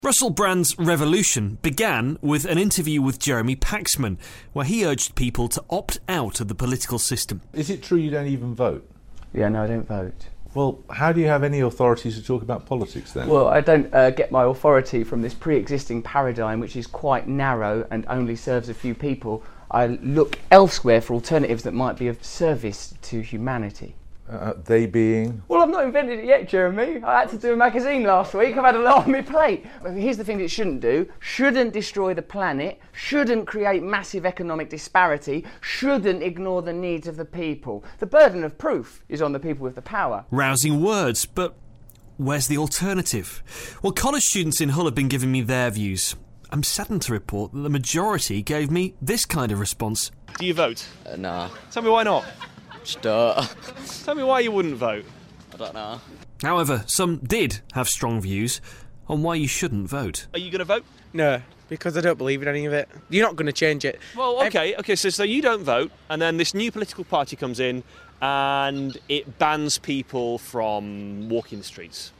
Russell Brand's revolution began with an interview with Jeremy Paxman, where he urged people to opt out of the political system. Is it true you don't even vote? Yeah, no, I don't vote. Well, how do you have any authority to talk about politics then? Well, I don't get my authority from this pre-existing paradigm, which is quite narrow and only serves a few people. I look elsewhere for alternatives that might be of service to humanity. They being? Well, I've not invented it yet, Jeremy. I had to do a magazine last week. I've had a lot on my plate. But here's the thing that it shouldn't do. Shouldn't destroy the planet. Shouldn't create massive economic disparity. Shouldn't ignore the needs of the people. The burden of proof is on the people with the power. Rousing words, but where's the alternative? Well, college students in Hull have been giving me their views. I'm saddened to report that the majority gave me this kind of response. Do you vote? Nah. Tell me why not. Just don't. Tell me why you wouldn't vote. I don't know. However, some did have strong views on why you shouldn't vote. Are you going to vote? No, because I don't believe in any of it. You're not going to change it. Well, okay, so you don't vote, and then this new political party comes in and it bans people from walking the streets.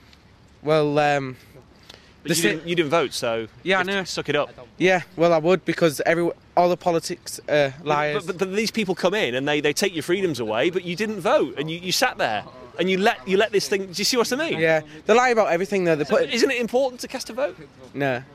Well, But you didn't vote, so yeah, you have to suck it up. Yeah, well, I would, because all the politics liars. But these people come in and they take your freedoms away, but you didn't vote, and you sat there and you let this thing. Do you see what I mean? Yeah, they lie about everything though. Isn't it important to cast a vote? No,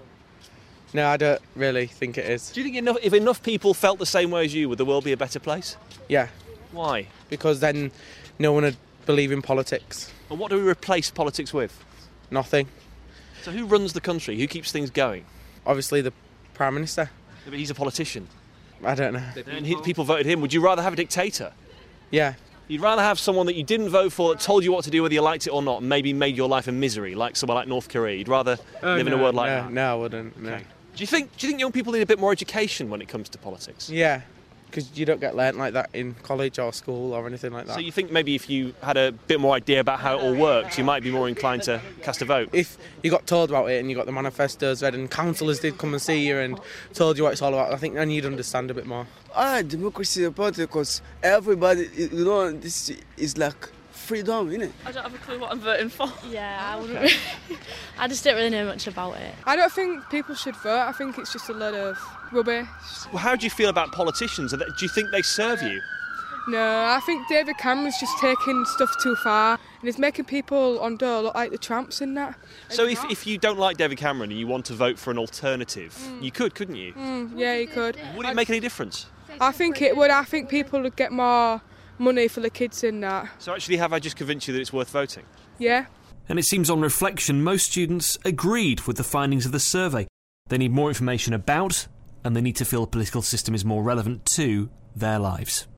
I don't really think it is. Do you think if enough people felt the same way as you, would the world be a better place? Yeah. Why? Because then no one would believe in politics. And what do we replace politics with? Nothing. So who runs the country? Who keeps things going? Obviously the Prime Minister. Yeah, but he's a politician. I don't know. And people voted him. Would you rather have a dictator? Yeah. You'd rather have someone that you didn't vote for that told you what to do whether you liked it or not and maybe made your life a misery, like someone like North Korea. You'd rather live in a world like that? No, I wouldn't. No. Okay. Do you think young people need a bit more education when it comes to politics? Yeah, because you don't get learnt like that in college or school or anything like that. So you think maybe if you had a bit more idea about how it all works, you might be more inclined to cast a vote? If you got told about it and you got the manifestos read and councillors did come and see you and told you what it's all about, I think then you'd understand a bit more. Democracy is important because everybody, this is like freedom, innit? I don't have a clue what I'm voting for. Yeah, I wouldn't. I just don't really know much about it. I don't think people should vote. I think it's just a lot of rubbish. Well, how do you feel about politicians? Do you think they serve you? No, I think David Cameron's just taking stuff too far and he's making people on Dole look like the tramps in that. So if you don't like David Cameron and you want to vote for an alternative, you could, couldn't you? Yeah, you could. Would it make any difference? I think it would. I think people would get more money for the kids in that. So actually, have I just convinced you that it's worth voting? Yeah. And it seems on reflection, most students agreed with the findings of the survey. They need more information about, and they need to feel the political system is more relevant to, their lives.